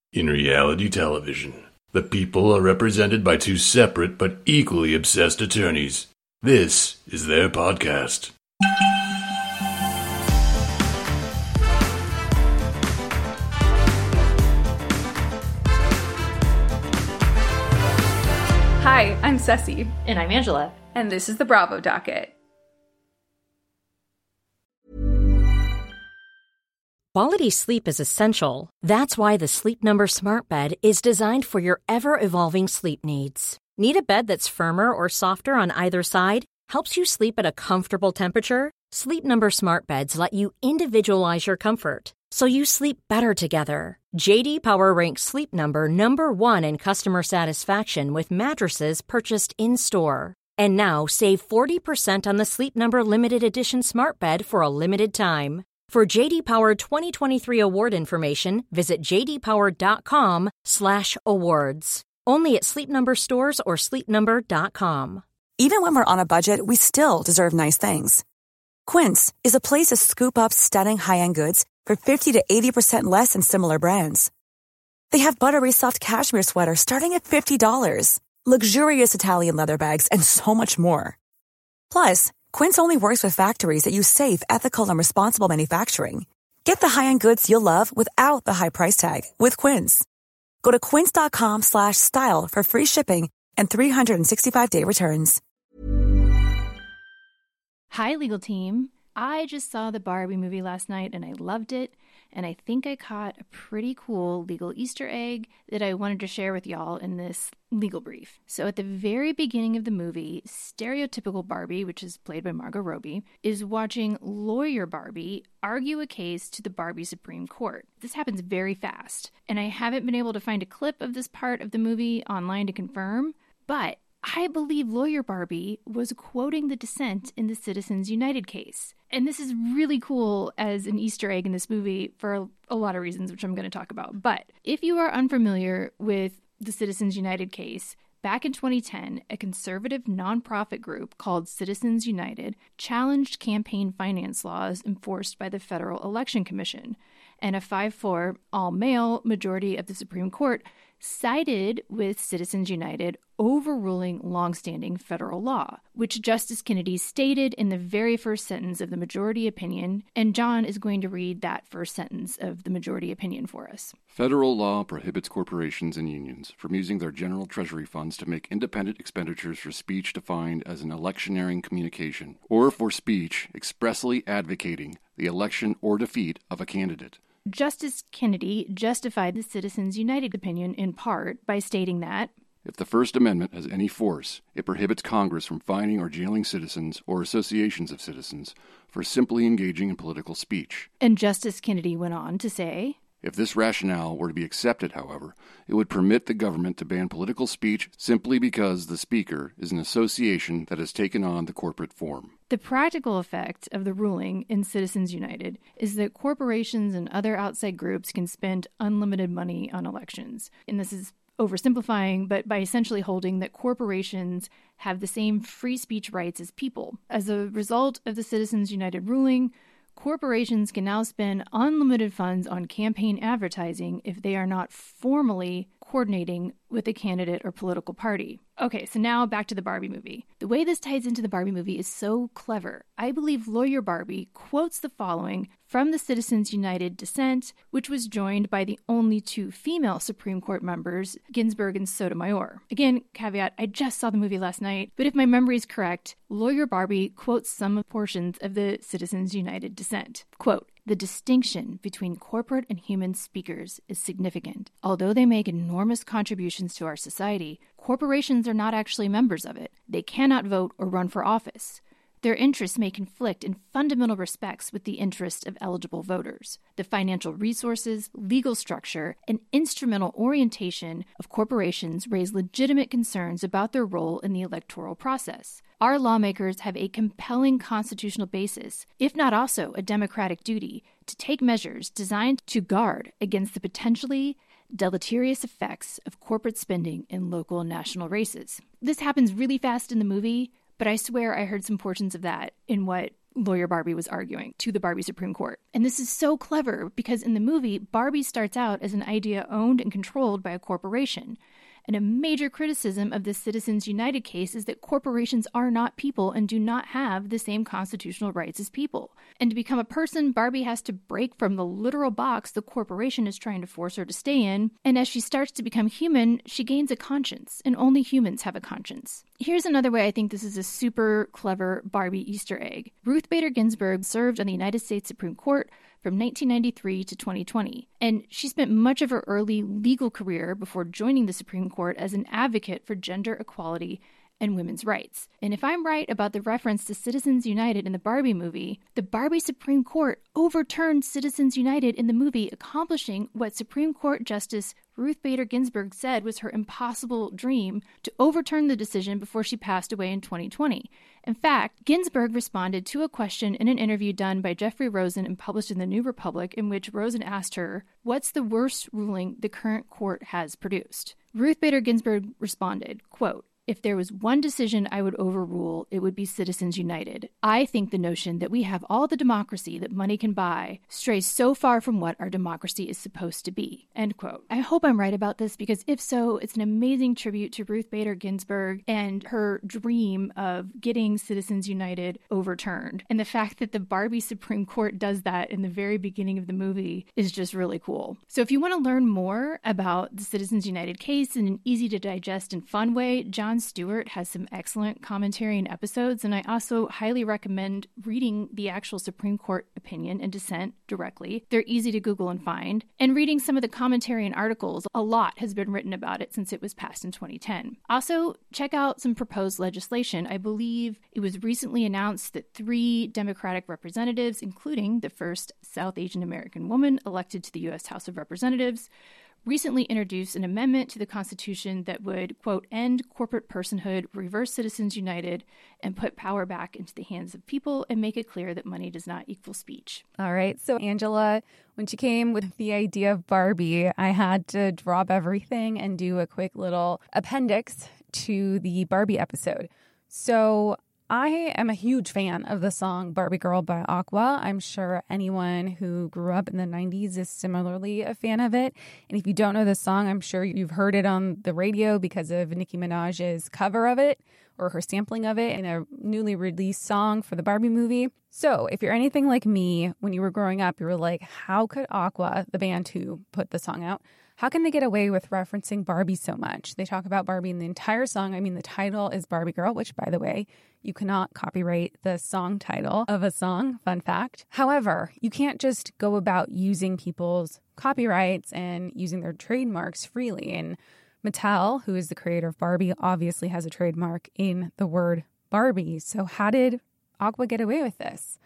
In reality television, the people are represented by two separate but equally obsessed attorneys. This is their podcast. Hi, I'm Ceci. And I'm Angela. And this is the Bravo Docket. Quality sleep is essential. That's why the Sleep Number Smart Bed is designed for your ever-evolving sleep needs. Need a bed that's firmer or softer on either side? Helps you sleep at a comfortable temperature? Sleep Number Smart Beds let you individualize your comfort, so you sleep better together. J.D. Power ranks Sleep Number number 1 in customer satisfaction with mattresses purchased in-store. And now, save 40% on the Sleep Number Limited Edition Smart Bed for a limited time. For J.D. Power 2023 award information, visit jdpower.com/awards. Only at Sleep Number stores or sleepnumber.com. Even when we're on a budget, we still deserve nice things. Quince is a place to scoop up stunning high-end goods for 50 to 80% less than similar brands. They have buttery soft cashmere sweaters starting at $50, luxurious Italian leather bags, and so much more. Plus, Quince only works with factories that use safe, ethical, and responsible manufacturing. Get the high-end goods you'll love without the high price tag with Quince. Go to quince.com/style for free shipping and 365-day returns. Hi, legal team. I just saw the Barbie movie last night and I loved it. And I think I caught a pretty cool legal Easter egg that I wanted to share with y'all in this legal brief. So at the very beginning of the movie, stereotypical Barbie, which is played by Margot Robbie, is watching lawyer Barbie argue a case to the Barbie Supreme Court. This happens very fast, and I haven't been able to find a clip of this part of the movie online to confirm, but I believe lawyer Barbie was quoting the dissent in the Citizens United case. And this is really cool as an Easter egg in this movie for a lot of reasons, which I'm going to talk about. But if you are unfamiliar with the Citizens United case, back in 2010, a conservative nonprofit group called Citizens United challenged campaign finance laws enforced by the Federal Election Commission. And a 5-4 all-male majority of the Supreme Court sided with Citizens United, overruling longstanding federal law, which Justice Kennedy stated in the very first sentence of the majority opinion, and John is going to read that first sentence of the majority opinion for us. Federal law prohibits corporations and unions from using their general treasury funds to make independent expenditures for speech defined as an electioneering communication, or for speech expressly advocating the election or defeat of a candidate. Justice Kennedy justified the Citizens United opinion in part by stating that if the First Amendment has any force, it prohibits Congress from fining or jailing citizens or associations of citizens for simply engaging in political speech. And Justice Kennedy went on to say, if this rationale were to be accepted, however, it would permit the government to ban political speech simply because the speaker is an association that has taken on the corporate form. The practical effect of the ruling in Citizens United is that corporations and other outside groups can spend unlimited money on elections. And this is oversimplifying, but by essentially holding that corporations have the same free speech rights as people. As a result of the Citizens United ruling, corporations can now spend unlimited funds on campaign advertising if they are not formally coordinating with a candidate or political party. Okay, so now back to the Barbie movie. The way this ties into the Barbie movie is so clever. I believe lawyer Barbie quotes the following from the Citizens United dissent, which was joined by the only two female Supreme Court members, Ginsburg and Sotomayor. Again, caveat, I just saw the movie last night, but if my memory is correct, lawyer Barbie quotes some portions of the Citizens United dissent. Quote, the distinction between corporate and human speakers is significant. Although they make enormous contributions to our society, corporations are not actually members of it. They cannot vote or run for office. Their interests may conflict in fundamental respects with the interests of eligible voters. The financial resources, legal structure, and instrumental orientation of corporations raise legitimate concerns about their role in the electoral process. Our lawmakers have a compelling constitutional basis, if not also a democratic duty, to take measures designed to guard against the potentially deleterious effects of corporate spending in local and national races. This happens really fast in the movie, but I swear I heard some portions of that in what lawyer Barbie was arguing to the Barbie Supreme Court. And this is so clever because in the movie, Barbie starts out as an idea owned and controlled by a corporation. And a major criticism of the Citizens United case is that corporations are not people and do not have the same constitutional rights as people. And to become a person, Barbie has to break from the literal box the corporation is trying to force her to stay in. And as she starts to become human, she gains a conscience, and only humans have a conscience. Here's another way I think this is a super clever Barbie Easter egg. Ruth Bader Ginsburg served on the United States Supreme Court from 1993 to 2020. And she spent much of her early legal career before joining the Supreme Court as an advocate for gender equality and women's rights. And if I'm right about the reference to Citizens United in the Barbie movie, the Barbie Supreme Court overturned Citizens United in the movie, accomplishing what Supreme Court Justice Ruth Bader Ginsburg said was her impossible dream to overturn the decision before she passed away in 2020. In fact, Ginsburg responded to a question in an interview done by Jeffrey Rosen and published in the New Republic, in which Rosen asked her, "What's the worst ruling the current court has produced?" Ruth Bader Ginsburg responded, quote, "If there was one decision I would overrule, it would be Citizens United. I think the notion that we have all the democracy that money can buy strays so far from what our democracy is supposed to be." End quote. I hope I'm right about this, because if so, it's an amazing tribute to Ruth Bader Ginsburg and her dream of getting Citizens United overturned. And the fact that the Barbie Supreme Court does that in the very beginning of the movie is just really cool. So if you want to learn more about the Citizens United case in an easy to digest and fun way, Jon Stewart has some excellent commentary and episodes, and I also highly recommend reading the actual Supreme Court opinion and dissent directly. They're easy to Google and find. And reading some of the commentary and articles, a lot has been written about it since it was passed in 2010. Also, check out some proposed legislation. I believe it was recently announced that 3 Democratic representatives, including the first South Asian American woman elected to the U.S. House of Representatives, recently introduced an amendment to the Constitution that would, quote, end corporate personhood, reverse Citizens United, and put power back into the hands of people and make it clear that money does not equal speech. All right. So Angela, when she came with the idea of Barbie, I had to drop everything and do a quick little appendix to the Barbie episode. So I am a huge fan of the song Barbie Girl by Aqua. I'm sure anyone who grew up in the 90s is similarly a fan of it. And if you don't know this song, I'm sure you've heard it on the radio because of Nicki Minaj's cover of it or her sampling of it in a newly released song for the Barbie movie. So if you're anything like me, when you were growing up, you were like, how could Aqua, the band who put the song out, how can they get away with referencing Barbie so much? They talk about Barbie in the entire song. I mean, the title is Barbie Girl, which, by the way, you cannot copyright the song title of a song. Fun fact. However, you can't just go about using people's copyrights and using their trademarks freely. And Mattel, who is the creator of Barbie, obviously has a trademark in the word Barbie. So how did Aqua get away with this?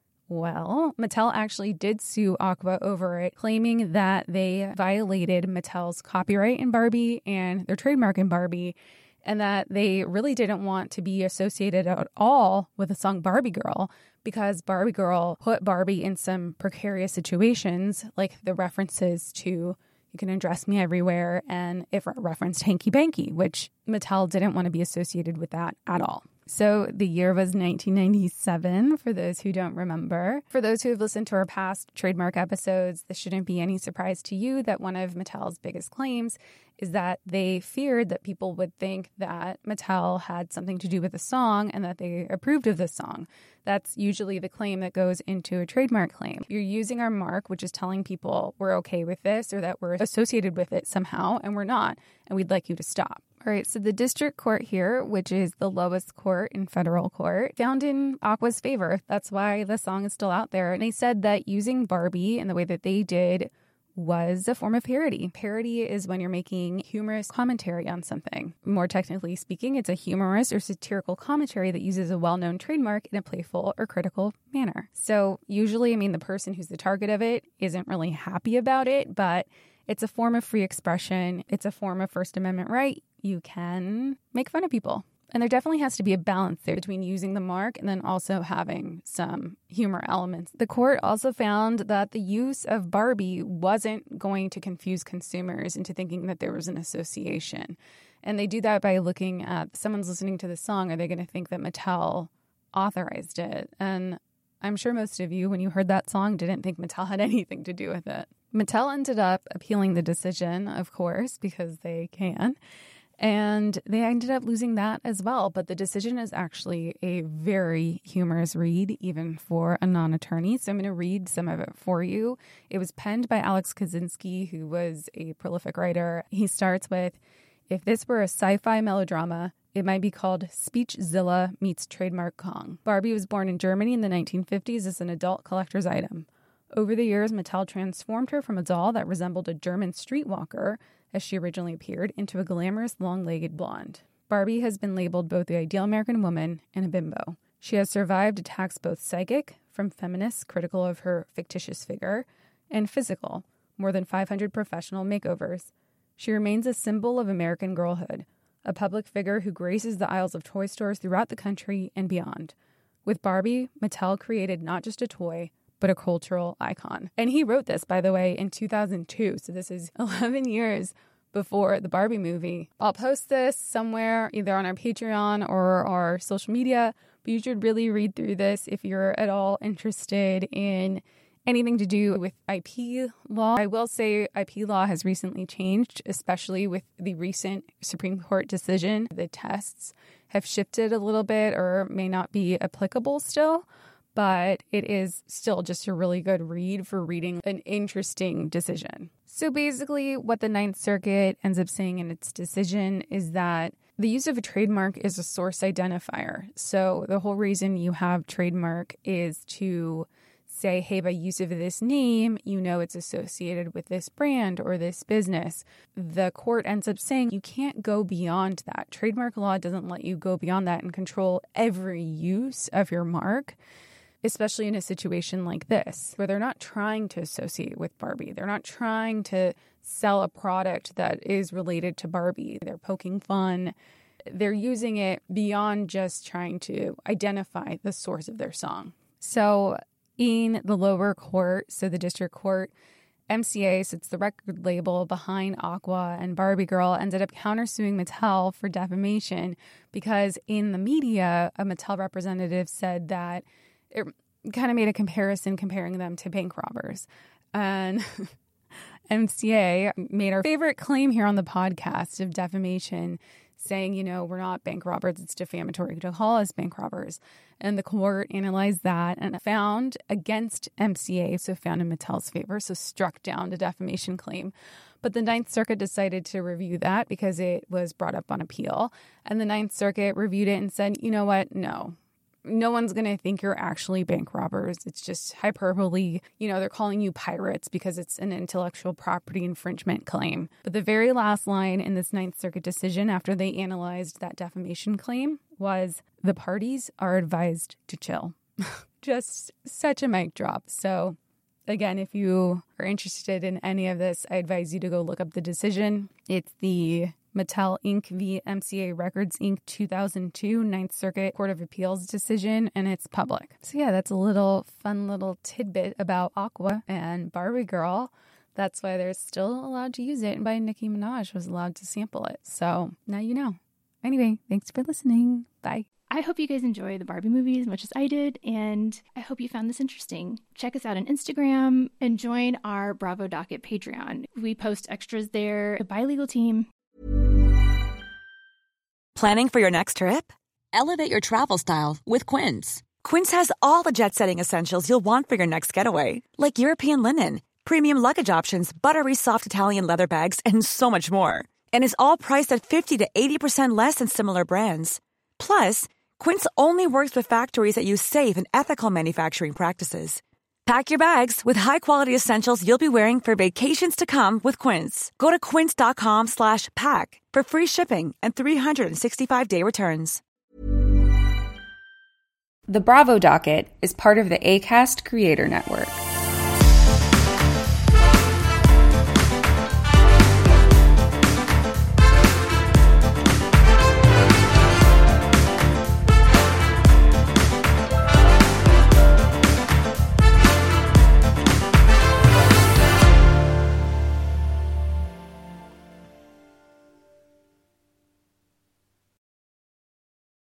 Well, Mattel actually did sue Aqua over it, claiming that they violated Mattel's copyright in Barbie and their trademark in Barbie, and that they really didn't want to be associated at all with the song Barbie Girl because Barbie Girl put Barbie in some precarious situations, like the references to "you can undress me everywhere" and it referenced hanky panky, which Mattel didn't want to be associated with that at all. So the year was 1997, for those who don't remember. For those who have listened to our past trademark episodes, this shouldn't be any surprise to you that one of Mattel's biggest claims is that they feared that people would think that Mattel had something to do with the song and that they approved of the song. That's usually the claim that goes into a trademark claim. You're using our mark, which is telling people we're okay with this or that we're associated with it somehow, and we're not, and we'd like you to stop. All right, so the district court here, which is the lowest court in federal court, found in Aqua's favor. That's why the song is still out there. And they said that using Barbie in the way that they did was a form of parody. Parody is when you're making humorous commentary on something. More technically speaking, it's a humorous or satirical commentary that uses a well-known trademark in a playful or critical manner. So usually, the person who's the target of it isn't really happy about it, but it's a form of free expression. It's a form of First Amendment right. You can make fun of people. And there definitely has to be a balance there between using the mark and then also having some humor elements. The court also found that the use of Barbie wasn't going to confuse consumers into thinking that there was an association. And they do that by looking at someone's listening to the song. Are they going to think that Mattel authorized it? And I'm sure most of you, when you heard that song, didn't think Mattel had anything to do with it. Mattel ended up appealing the decision, of course, because they can. And they ended up losing that as well. But the decision is actually a very humorous read, even for a non-attorney. So I'm going to read some of it for you. It was penned by Alex Kaczynski, who was a prolific writer. He starts with, if this were a sci-fi melodrama, it might be called Speechzilla meets Trademark Kong. Barbie was born in Germany in the 1950s as an adult collector's item. Over the years, Mattel transformed her from a doll that resembled a German streetwalker, as she originally appeared, into a glamorous, long-legged blonde. Barbie has been labeled both the ideal American woman and a bimbo. She has survived attacks both psychic, from feminists critical of her fictitious figure, and physical, more than 500 professional makeovers. She remains a symbol of American girlhood, a public figure who graces the aisles of toy stores throughout the country and beyond. With Barbie, Mattel created not just a toy, but a cultural icon. And he wrote this, by the way, in 2002. So this is 11 years before the Barbie movie. I'll post this somewhere, either on our Patreon or our social media, but you should really read through this if you're at all interested in anything to do with IP law. I will say IP law has recently changed, especially with the recent Supreme Court decision. The tests have shifted a little bit or may not be applicable still, but it is still just a really good read for reading an interesting decision. So basically what the Ninth Circuit ends up saying in its decision is that the use of a trademark is a source identifier. So the whole reason you have trademark is to say, hey, by use of this name, you know it's associated with this brand or this business. The court ends up saying you can't go beyond that. Trademark law doesn't let you go beyond that and control every use of your mark, especially in a situation like this, where they're not trying to associate with Barbie. They're not trying to sell a product that is related to Barbie. They're poking fun. They're using it beyond just trying to identify the source of their song. So in the lower court, so the district court, MCA, so it's the record label behind Aqua and Barbie Girl, ended up countersuing Mattel for defamation because in the media, a Mattel representative said that it kind of made a comparison comparing them to bank robbers. And MCA made our favorite claim here on the podcast of defamation, saying, you know, we're not bank robbers, it's defamatory to call us bank robbers. And the court analyzed that and found against MCA, so found in Mattel's favor, so struck down the defamation claim. But the Ninth Circuit decided to review that because it was brought up on appeal. And the Ninth Circuit reviewed it and said, you know what, no one's going to think you're actually bank robbers. It's just hyperbole. You know, they're calling you pirates because it's an intellectual property infringement claim. But the very last line in this Ninth Circuit decision after they analyzed that defamation claim was, the parties are advised to chill. Just such a mic drop. So again, if you are interested in any of this, I advise you to go look up the decision. It's the Mattel Inc. v. MCA Records Inc. 2002 Ninth Circuit Court of Appeals decision, and it's public. So yeah, that's a fun little tidbit about Aqua and Barbie Girl. That's why they're still allowed to use it, and why Nicki Minaj was allowed to sample it. So now you know. Anyway, thanks for listening. Bye. I hope you guys enjoy the Barbie movie as much as I did, and I hope you found this interesting. Check us out on Instagram and join our Bravo Docket Patreon. We post extras there. Bye, legal team. Planning for your next trip? Elevate your travel style with Quince. Quince has all the jet-setting essentials you'll want for your next getaway, like European linen, premium luggage options, buttery soft Italian leather bags, and so much more. And is all priced at 50 to 80% less than similar brands. Plus, Quince only works with factories that use safe and ethical manufacturing practices. Pack your bags with high-quality essentials you'll be wearing for vacations to come with Quince. Go to quince.com/pack for free shipping and 365-day returns. The Bravo Docket is part of the Acast Creator Network.